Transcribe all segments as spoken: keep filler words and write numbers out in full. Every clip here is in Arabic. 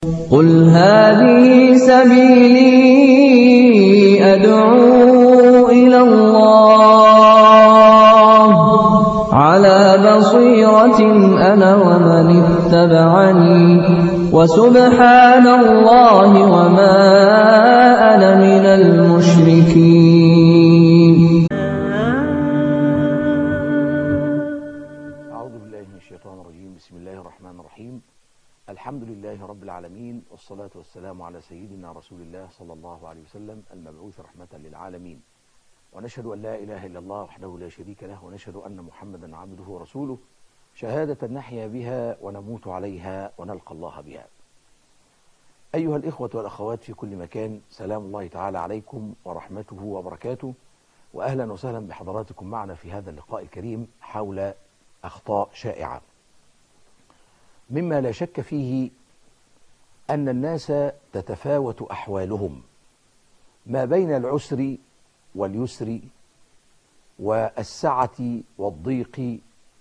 قُلْ هَٰذِهِ سَبِيلِي أَدْعُو إِلَى اللَّهِ ۚ عَلَىٰ بَصِيرَةٍ أَنَا وَمَنِ اتَّبَعَنِي ۖ وَسُبْحَانَ اللَّهِ وَمَا أَنَا مِنَ الْمُشْرِكِينَ. أعوذ بالله من الشيطان الرجيم. بسم الله الرحمن الرحيم. الحمد لله رب العالمين، والصلاة والسلام على سيدنا رسول الله صلى الله عليه وسلم المبعوث رحمة للعالمين. ونشهد أن لا إله إلا الله وحده لا شريك له، ونشهد أن محمدا عبده ورسوله، شهادة نحيا بها ونموت عليها ونلقى الله بها. أيها الإخوة والأخوات في كل مكان، سلام الله تعالى عليكم ورحمته وبركاته، وأهلا وسهلا بحضراتكم معنا في هذا اللقاء الكريم حول أخطاء شائعة. مما لا شك فيه أن الناس تتفاوت أحوالهم ما بين العسر واليسر والسعة والضيق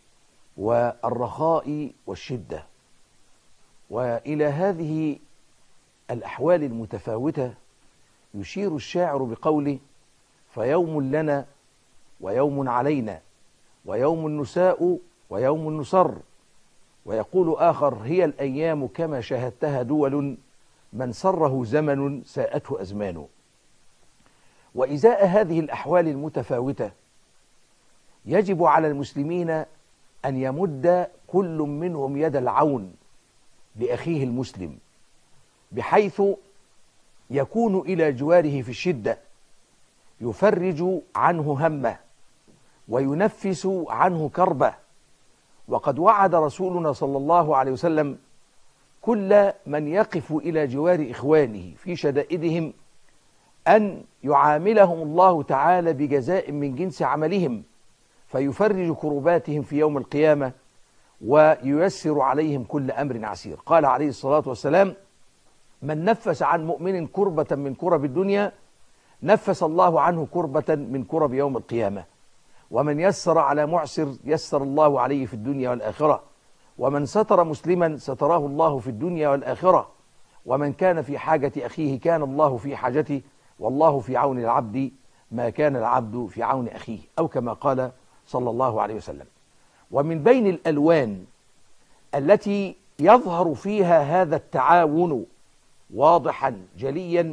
والرخاء والشدة. وإلى هذه الأحوال المتفاوتة يشير الشاعر بقوله: فيوم لنا ويوم علينا، ويوم نساء ويوم نسر. ويقول آخر: هي الأيام كما شاهدتها دول، من سره زمن ساءته أزمان. وإزاء هذه الأحوال المتفاوتة يجب على المسلمين أن يمد كل منهم يد العون لأخيه المسلم، بحيث يكون إلى جواره في الشدة، يفرج عنه همه وينفس عنه كربه. وقد وعد رسولنا صلى الله عليه وسلم كل من يقف إلى جوار إخوانه في شدائدهم أن يعاملهم الله تعالى بجزاء من جنس عملهم، فيفرج كرباتهم في يوم القيامة وييسر عليهم كل أمر عسير. قال عليه الصلاة والسلام: من نفس عن مؤمن كربة من كرب الدنيا نفس الله عنه كربة من كرب يوم القيامة. ومن يسر على معسر يسر الله عليه في الدنيا والآخرة. ومن ستر مسلما ستراه الله في الدنيا والآخرة. ومن كان في حاجة أخيه كان الله في حاجته، والله في عون العبد ما كان العبد في عون أخيه، أو كما قال صلى الله عليه وسلم. ومن بين الألوان التي يظهر فيها هذا التعاون واضحا جليا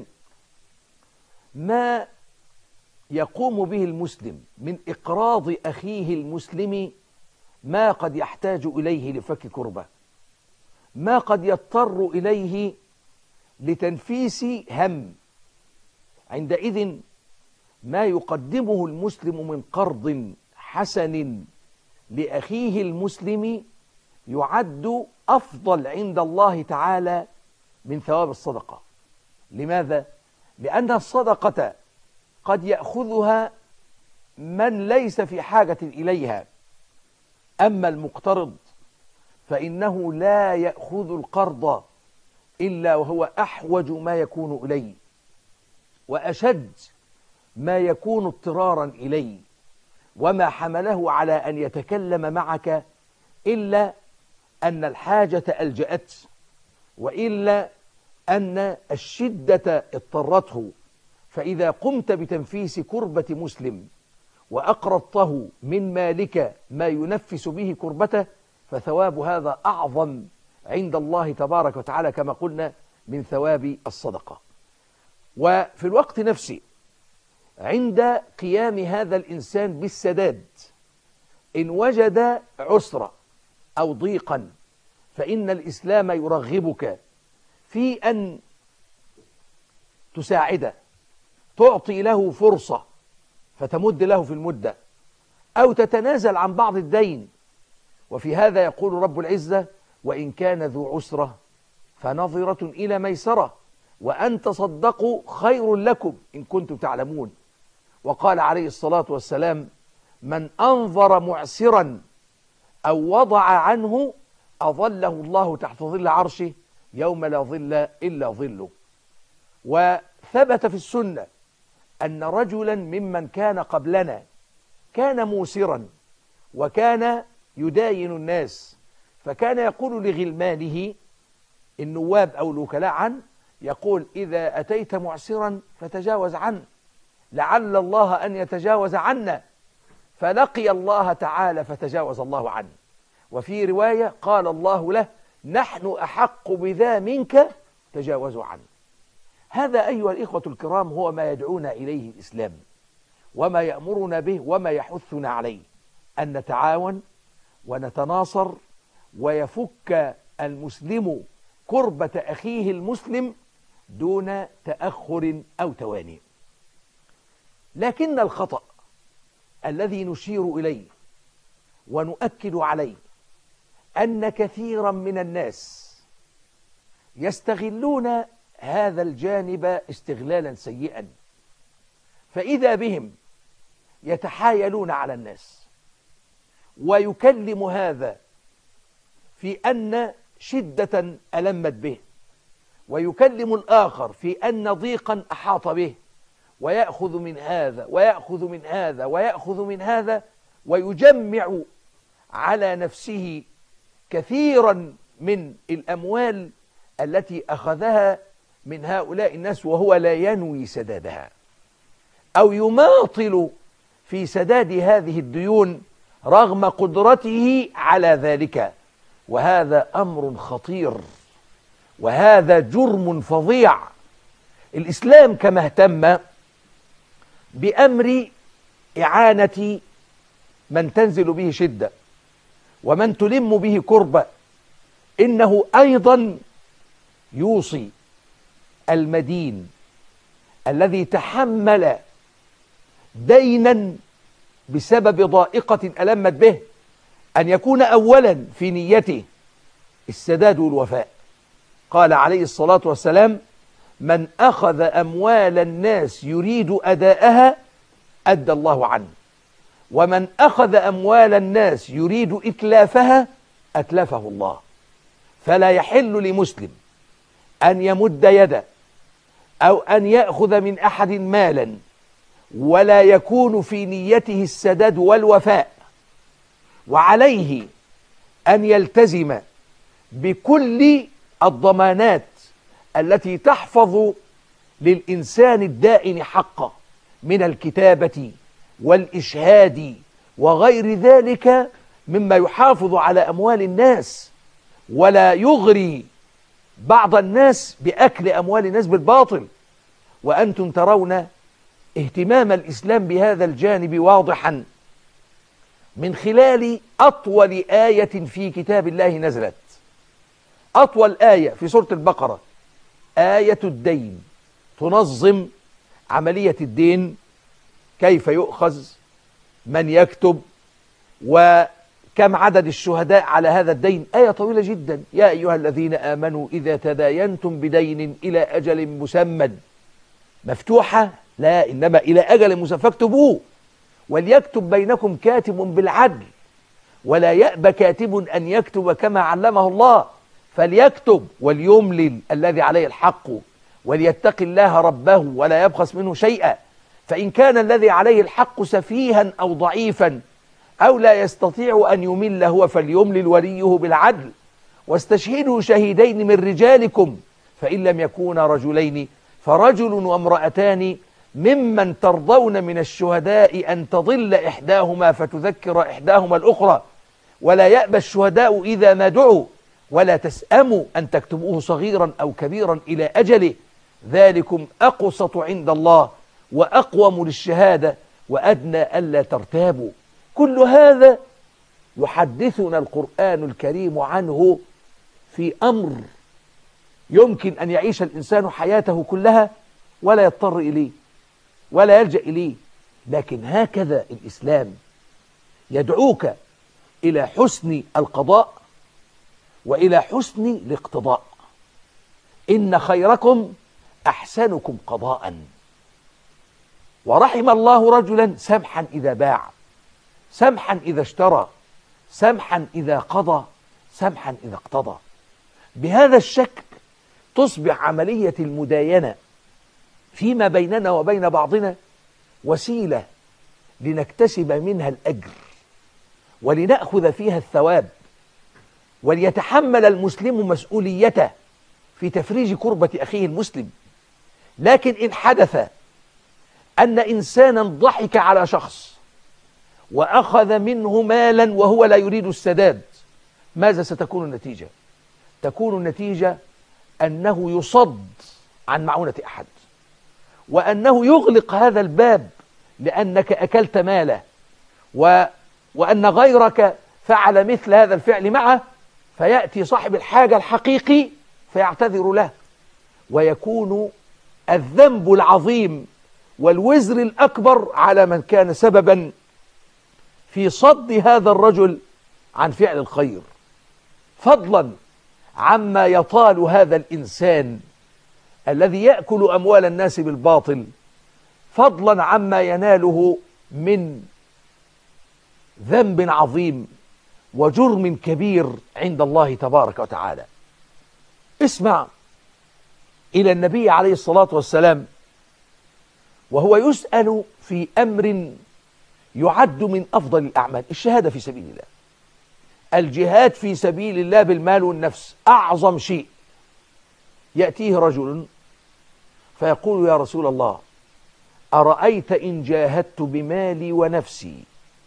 ما يقوم به المسلم من إقراض أخيه المسلم ما قد يحتاج إليه لفك كربة، ما قد يضطر إليه لتنفيس هم. عندئذ ما يقدمه المسلم من قرض حسن لأخيه المسلم يعد أفضل عند الله تعالى من ثواب الصدقة. لماذا؟ لأن الصدقة قد يأخذها من ليس في حاجة إليها، أما المقترض فإنه لا يأخذ القرض إلا وهو أحوج ما يكون إليه وأشد ما يكون اضطرارا إليه، وما حمله على أن يتكلم معك إلا أن الحاجة ألجأت، وإلا أن الشدة اضطرته. فإذا قمت بتنفيس كربة مسلم وأقرضته من مالك ما ينفس به كربته فثواب هذا أعظم عند الله تبارك وتعالى كما قلنا من ثواب الصدقة. وفي الوقت نفسه عند قيام هذا الإنسان بالسداد إن وجد عسرة أو ضيقا فإن الإسلام يرغبك في أن تساعده، تعطي له فرصة فتمد له في المدة، أو تتنازل عن بعض الدين. وفي هذا يقول رب العزة: وإن كان ذو عسرة فنظرة إلى ميسرة وأن تصدقوا خير لكم إن كنتم تعلمون. وقال عليه الصلاة والسلام: من أنظر معسرا أو وضع عنه أظله الله تحت ظل عرشه يوم لا ظل إلا ظله. وثبت في السنة أن رجلا ممن كان قبلنا كان موسرا وكان يداين الناس، فكان يقول لغلمانه: النواب أو الوكلاء عنه، يقول إذا أتيت معسرا فتجاوز عنه لعل الله أن يتجاوز عنا، فلقي الله تعالى فتجاوز الله عنه. وفي رواية قال الله له نحن أحق بذا منك تجاوزوا عنه. هذا أيها الإخوة الكرام هو ما يدعونا إليه الإسلام، وما يأمرنا به وما يحثنا عليه، أن نتعاون ونتناصر، ويفك المسلم كربة أخيه المسلم دون تأخر أو تواني. لكن الخطأ الذي نشير إليه ونؤكد عليه أن كثيرا من الناس يستغلون هذا الجانب استغلالا سيئا، فإذا بهم يتحايلون على الناس، ويكلم هذا في أن شدة ألمت به، ويكلم الآخر في أن ضيقا أحاط به، ويأخذ من هذا ويأخذ من هذا ويأخذ من هذا، ويجمع على نفسه كثيرا من الأموال التي أخذها من هؤلاء الناس وهو لا ينوي سدادها، أو يماطل في سداد هذه الديون رغم قدرته على ذلك. وهذا أمر خطير، وهذا جرم فظيع. الإسلام كما اهتم بأمر إعانة من تنزل به شدة ومن تلم به كربة، إنه أيضا يوصي المدين الذي تحمل دينا بسبب ضائقة ألمت به أن يكون أولا في نيته السداد والوفاء. قال عليه الصلاة والسلام من أخذ أموال الناس يريد أداءها أدى الله عنه، ومن أخذ أموال الناس يريد إتلافها أتلفه الله. فلا يحل لمسلم أن يمد يده أو أن يأخذ من أحد مالا ولا يكون في نيته السداد والوفاء، وعليه أن يلتزم بكل الضمانات التي تحفظ للإنسان الدائن حقه من الكتابة والإشهاد وغير ذلك مما يحافظ على أموال الناس، ولا يغري بعض الناس بأكل أموال الناس بالباطل. وأنتم ترون اهتمام الإسلام بهذا الجانب واضحا من خلال أطول آية في كتاب الله نزلت. أطول آية في سورة البقرة آية الدين، تنظم عملية الدين، كيف يؤخذ، من يكتب، وكم عدد الشهداء على هذا الدين. آية طويلة جدا. يا أيها الذين آمنوا إذا تداينتم بدين إلى أجل مسمى، مفتوحة لا، إنما إلى أجل مسمى فاكتبوه، وليكتب بينكم كاتب بالعدل ولا يأبى كاتب أن يكتب كما علمه الله، فليكتب وليملل الذي عليه الحق وليتق الله ربه ولا يبخس منه شيئا، فإن كان الذي عليه الحق سفيها أو ضعيفا أو لا يستطيع أن يمل هو فليملل وليه بالعدل، واستشهدوا شهيدين من رجالكم فإن لم يكونا رجلين فرجل وامرأتان ممن ترضون من الشهداء أن تضل إحداهما فتذكر إحداهما الأخرى، ولا يأبى الشهداء إذا ما دعوا ولا تسأموا أن تكتبوه صغيرا أو كبيرا إلى أجله، ذلكم أقسط عند الله وأقوم للشهادة وأدنى ألا ترتابوا. كل هذا يحدثنا القرآن الكريم عنه في أمر يمكن أن يعيش الإنسان حياته كلها ولا يضطر إليه ولا يلجأ إليه، لكن هكذا الإسلام يدعوك إلى حسن القضاء وإلى حسن الاقتضاء. إن خيركم أحسنكم قضاء، ورحم الله رجلا سمحا إذا باع، سمحا إذا اشترى، سمحا إذا قضى، سمحا إذا اقتضى. بهذا الشكل تصبح عملية المداينة فيما بيننا وبين بعضنا وسيلة لنكتسب منها الأجر ولنأخذ فيها الثواب، وليتحمل المسلم مسؤوليته في تفريج كربة أخيه المسلم. لكن إن حدث أن إنسانا ضحك على شخص وأخذ منه مالا وهو لا يريد السداد، ماذا ستكون النتيجة؟ تكون النتيجة أنه يصد عن معونة أحد، وأنه يغلق هذا الباب لأنك أكلت ماله، و... وأن غيرك فعل مثل هذا الفعل معه، فيأتي صاحب الحاجة الحقيقي فيعتذر له، ويكون الذنب العظيم والوزر الأكبر على من كان سببا في صد هذا الرجل عن فعل الخير، فضلا عما يطال هذا الإنسان الذي يأكل أموال الناس بالباطل، فضلا عما يناله من ذنب عظيم وجرم كبير عند الله تبارك وتعالى. اسمع إلى النبي عليه الصلاة والسلام وهو يسأل في أمر يعد من أفضل الأعمال، الشهادة في سبيل الله، الجهاد في سبيل الله بالمال والنفس، أعظم شيء. يأتيه رجل فيقول: يا رسول الله، أرأيت إن جاهدت بمالي ونفسي،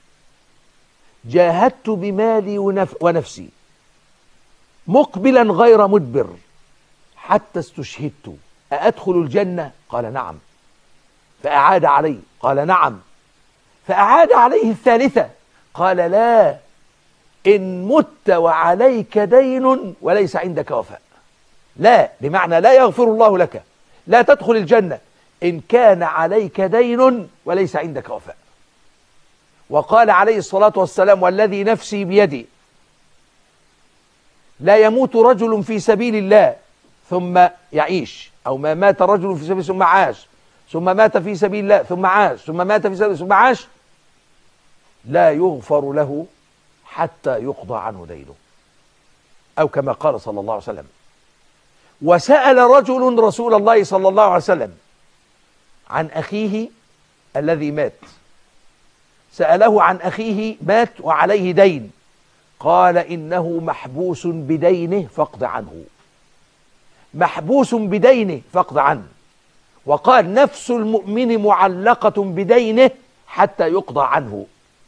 جاهدت بمالي ونف ونفسي مقبلا غير مدبر حتى استشهدت، أأدخل الجنة؟ قال: نعم. فأعاد عليه، قال: نعم. فأعاد عليه الثالثة، قال: لا، إن مت وعليك دين وليس عندك وفاء. لا بمعنى لا يغفر الله لك، لا تدخل الجنة إن كان عليك دين وليس عندك وفاء. وقال عليه الصلاة والسلام: والذي نفسي بيدي، لا يموت رجل في سبيل الله ثم يعيش، أو ما مات رجل في سبيل الله ثم عاش، ثم مات في سبيل الله ثم عاش، ثم مات في سبيل الله ثم عاش، لا يغفر له حتى يقضى عنه دينه، أو كما قال صلى الله عليه وسلم. وسأل رجل رسول الله صلى الله عليه وسلم عن أخيه الذي مات، سأله عن أخيه مات وعليه دين، قال: إنه محبوس بدينه فاقض عنه، محبوس بدينه فاقض عنه. وقال: نفس المؤمن معلقة بدينه حتى يقضى عنه.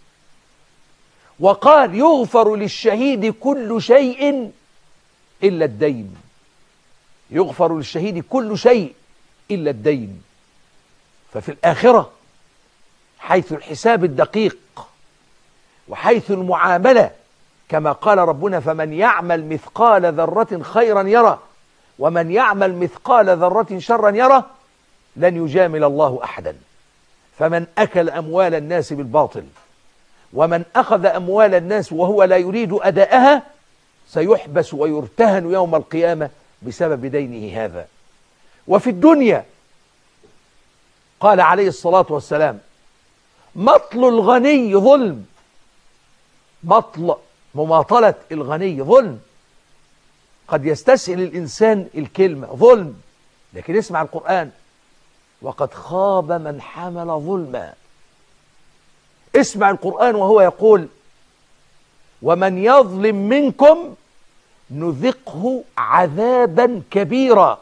وقال: يغفر للشهيد كل شيء إلا الدين، يغفر للشهيد كل شيء إلا الدين. ففي الآخرة حيث الحساب الدقيق وحيث المعاملة كما قال ربنا: فمن يعمل مثقال ذرة خيرا يره ومن يعمل مثقال ذرة شرا يره، لن يجامل الله أحدا. فمن أكل أموال الناس بالباطل ومن أخذ أموال الناس وهو لا يريد أداءها سيحبس ويرتهن يوم القيامة بسبب دينه هذا. وفي الدنيا قال عليه الصلاة والسلام: مطل الغني ظلم، مطل مماطلة الغني ظلم. قد يستسهل الإنسان الكلمة ظلم، لكن اسمع القرآن: وقد خاب من حمل ظلما. اسمع القرآن وهو يقول: ومن يظلم منكم نذقه عذابا كبيرا.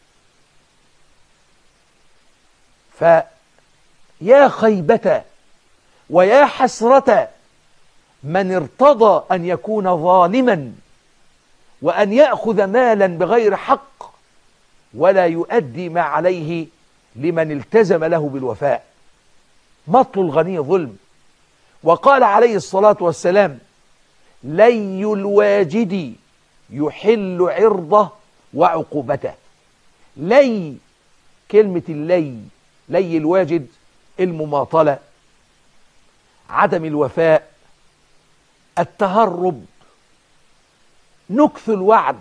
فيا خيبة ويا حسرة من ارتضى أن يكون ظالما وأن يأخذ مالا بغير حق ولا يؤدي ما عليه لمن التزم له بالوفاء. مطل الغني ظلم. وقال عليه الصلاة والسلام: لي الواجد يحل عرضه وعقوبته. لي، كلمة اللي، لي الواجد، المماطلة، عدم الوفاء، التهرب، نكث الوعد،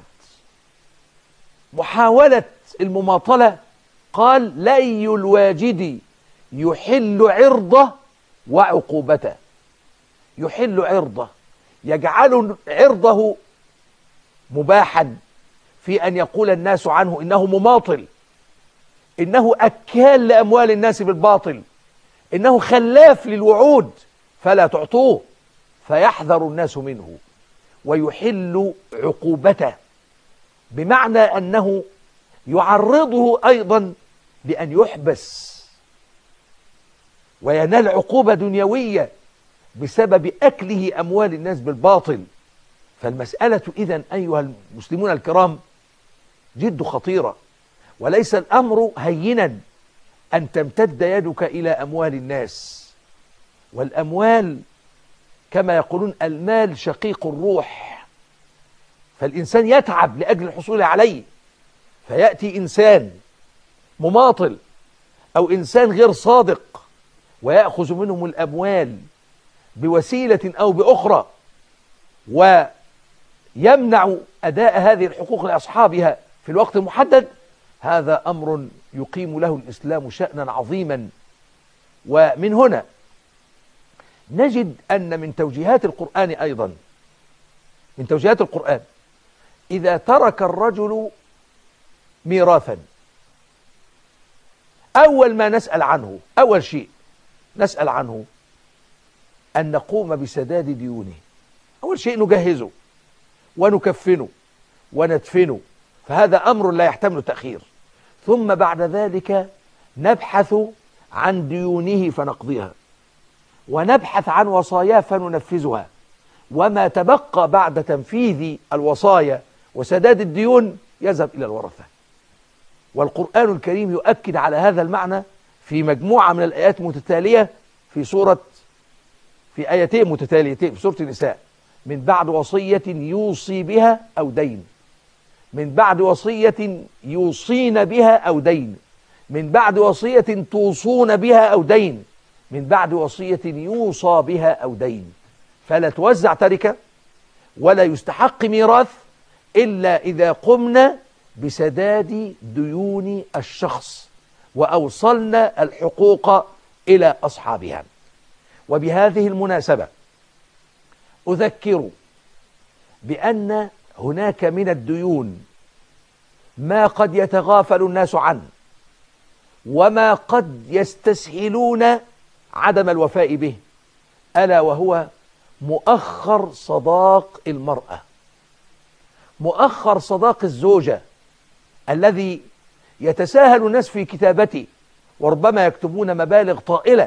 محاولة المماطلة. قال: لي الواجد يحل عرضه وعقوبته. يحل عرضه، يجعل عرضه مباحا في أن يقول الناس عنه إنه مماطل، إنه أكال لأموال الناس بالباطل، إنه خلاف للوعود فلا تعطوه فيحذر الناس منه. ويحل عقوبته بمعنى أنه يعرضه أيضا لأن يحبس وينال عقوبة دنيوية بسبب أكله أموال الناس بالباطل. فالمسألة إذن أيها المسلمون الكرام جد خطيرة، وليس الأمر هينا أن تمتد يدك إلى أموال الناس. والأموال كما يقولون المال شقيق الروح، فالإنسان يتعب لأجل الحصول عليه، فيأتي إنسان مماطل أو إنسان غير صادق ويأخذ منهم الأموال بوسيلة أو بأخرى ويمنع أداء هذه الحقوق لأصحابها في الوقت المحدد. هذا أمر يقيم له الإسلام شأنا عظيما. ومن هنا نجد أن من توجيهات القرآن أيضا، من توجيهات القرآن إذا ترك الرجل ميراثا، أول ما نسأل عنه، أول شيء نسأل عنه أن نقوم بسداد ديونه. أول شيء نجهزه ونكفنه وندفنه، فهذا أمر لا يحتمل تأخير. ثم بعد ذلك نبحث عن ديونه فنقضيها، ونبحث عن وصاياه فننفذها، وما تبقى بعد تنفيذ الوصايا وسداد الديون يذهب إلى الورثة. والقرآن الكريم يؤكد على هذا المعنى في مجموعة من الآيات المتتالية في سورة في آيتين متتاليتين في سورة النساء: من بعد وصية يوصي بها أو دين، من بعد وصية يوصين بها أو دين، من بعد وصية توصون بها أو دين، من بعد وصية يوصى بها أو دين. فلا توزع تركة ولا يستحق ميراث إلا إذا قمنا بسداد ديون الشخص وأوصلنا الحقوق إلى أصحابها. وبهذه المناسبة أذكر بأن هناك من الديون ما قد يتغافل الناس عنه، وما قد يستسهلون عدم الوفاء به، ألا وهو مؤخر صداق المرأة، مؤخر صداق الزوجة الذي يتساهل الناس في كتابته، وربما يكتبون مبالغ طائلة،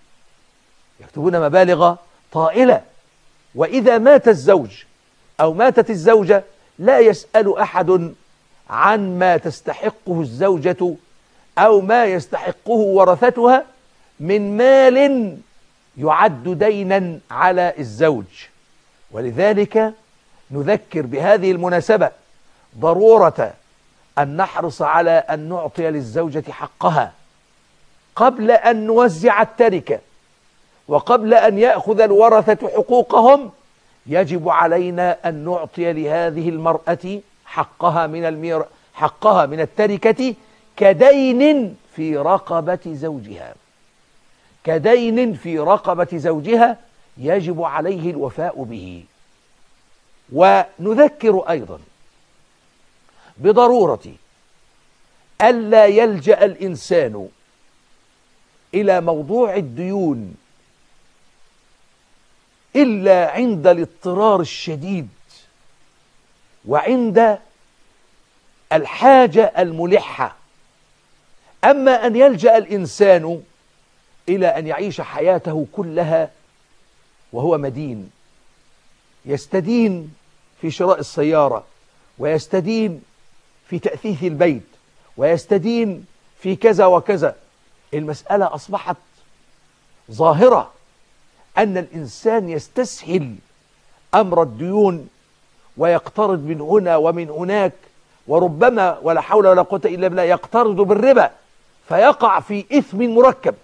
يكتبون مبالغ طائلة. وإذا مات الزوج أو ماتت الزوجة لا يسأل أحد عن ما تستحقه الزوجة أو ما يستحقه ورثتها من مال يعد دينا على الزوج. ولذلك نذكر بهذه المناسبة ضرورة أن نحرص على أن نعطي للزوجة حقها قبل أن نوزع التركة، وقبل أن يأخذ الورثة حقوقهم يجب علينا أن نعطي لهذه المرأة حقها من المير... حقها من التركة كدين في رقبة زوجها، كدين في رقبة زوجها يجب عليه الوفاء به. ونذكر أيضا بضرورة ألا يلجأ الإنسان إلى موضوع الديون إلا عند الاضطرار الشديد وعند الحاجة الملحة. أما أن يلجأ الإنسان إلى أن يعيش حياته كلها وهو مدين، يستدين في شراء السيارة، ويستدين في تأثيث البيت، ويستدين في كذا وكذا، المسألة أصبحت ظاهرة أن الإنسان يستسهل أمر الديون ويقترض من هنا ومن هناك، وربما ولا حول ولا قوة إلا بالله يقترض بالربا فيقع في إثم مركب.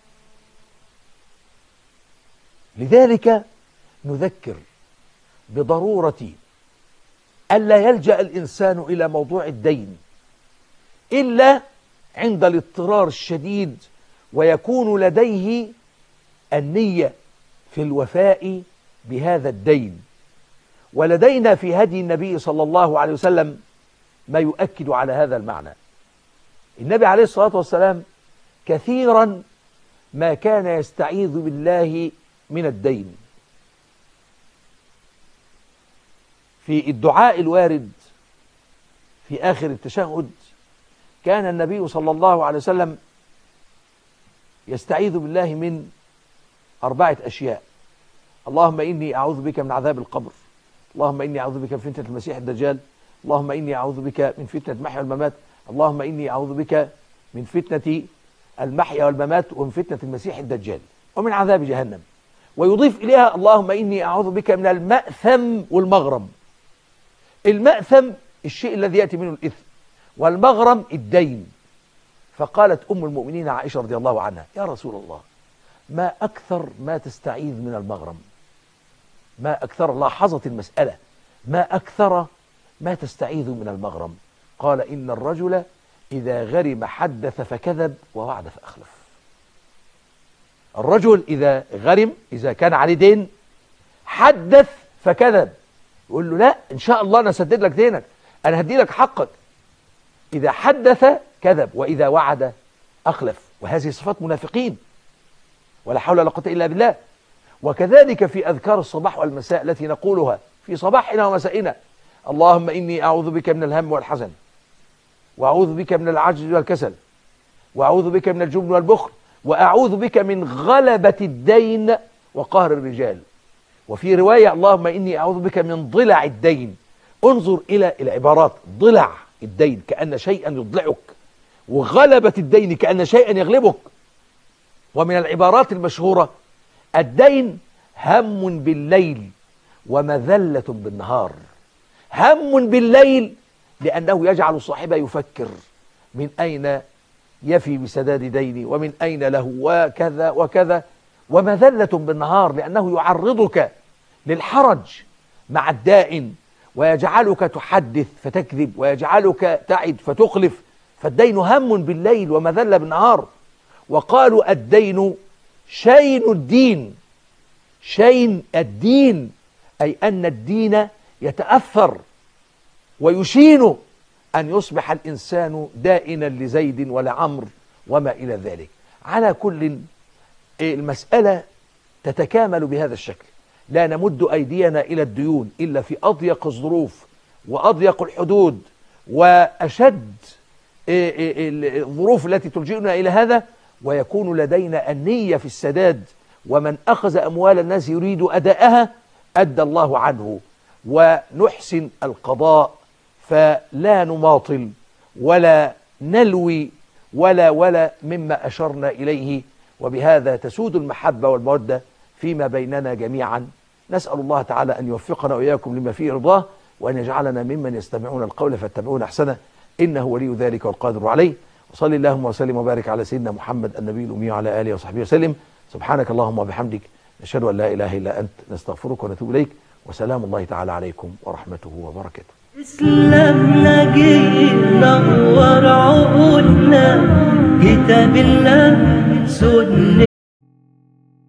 لذلك نذكر بضرورة ألا يلجأ الإنسان إلى موضوع الدين إلا عند الاضطرار الشديد، ويكون لديه النية في الوفاء بهذا الدين. ولدينا في هدي النبي صلى الله عليه وسلم ما يؤكد على هذا المعنى. النبي عليه الصلاة والسلام كثيرا ما كان يستعيذ بالله من الدين. في الدعاء الوارد في آخر التشهد كان النبي صلى الله عليه وسلم يستعيذ بالله من أربعة أشياء: اللهم إني أعوذ بك من عذاب القبر، اللهم إني أعوذ بك من فتنة المسيح الدجال، اللهم إني أعوذ بك من فتنة المحيا والممات، اللهم إني أعوذ بك من فتنة المحيا والممات ومن فتنة المسيح الدجال ومن عذاب جهنم. ويضيف إليها: اللهم إني أعوذ بك من المأثم والمغرم. المأثم الشيء الذي يأتي منه الإثم، والمغرم الدين. فقالت أم المؤمنين عائشة رضي الله عنها: يا رسول الله، ما أكثر ما تستعيذ من المغرم، ما أكثر، لاحظت المسألة، ما أكثر ما تستعيذ من المغرم. قال: إن الرجل إذا غرم حدث فكذب ووعد فأخلف. الرجل إذا غرم، إذا كان عليه دين، حدث فكذب، يقول له: لا إن شاء الله أنا أسدد لك دينك، أنا هدي لك حقك. إذا حدث كذب، وإذا وعد أخلف. وهذه صفات منافقين، ولا حول ولا قوة إلا بالله. وكذلك في أذكار الصباح والمساء التي نقولها في صباحنا ومسائنا: اللهم إني أعوذ بك من الهم والحزن، وأعوذ بك من العجز والكسل، وأعوذ بك من الجبن والبخل، وأعوذ بك من غلبة الدين وقهر الرجال. وفي رواية: اللهم إني أعوذ بك من ضلع الدين. انظر إلى العبارات: ضلع الدين كأن شيئا يضلعك، وغلبة الدين كأن شيئا يغلبك. ومن العبارات المشهورة: الدين هم بالليل ومذلة بالنهار. هم بالليل لأنه يجعل صاحبه يفكر من أين يفي بسداد ديني ومن أين له وكذا وكذا. ومذلة بالنهار لأنه يعرضك للحرج مع الدائن، ويجعلك تحدث فتكذب، ويجعلك تعد فتخلف. فالدين هم بالليل ومذلة بالنهار. وقالوا: الدين شين الدين. شين الدين أي أن الدين يتأثر ويشين أن يصبح الإنسان دائنا لزيد ولعمر وما إلى ذلك. على كل، المسألة تتكامل بهذا الشكل. لا نمد أيدينا إلى الديون إلا في أضيق الظروف وأضيق الحدود وأشد الظروف التي تلجئنا إلى هذا، ويكون لدينا النية في السداد. ومن أخذ أموال الناس يريد أداءها أدى الله عنه. ونحسن القضاء، فلا نماطل ولا نلوي ولا ولا مما أشرنا إليه. وبهذا تسود المحبة والمودة فيما بيننا جميعا. نسأل الله تعالى أن يوفقنا وإياكم لما فيه رضاه، وأن يجعلنا ممن يستمعون القول فاتبعون أحسنه، إنه ولي ذلك والقادر عليه. وصل اللهم وسلم وبارك على سيدنا محمد النبي الأمي وعلى آله وصحبه وسلم. سبحانك اللهم وبحمدك، نشهد أن لا إله إلا أنت، نستغفرك ونتوب إليك. وسلام الله تعالى عليكم ورحمته وبركاته. إسلامنا جه نور عقولنا، كتاب الله سنة